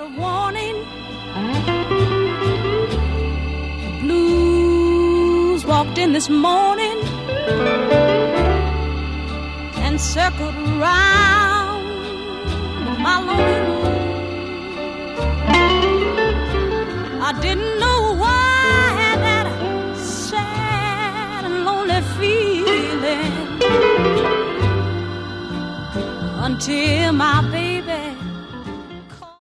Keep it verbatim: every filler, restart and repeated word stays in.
of warning. The blues walked in this morning and circled around my lonely room. I didn't know why I had that sad and lonely feeling until my baby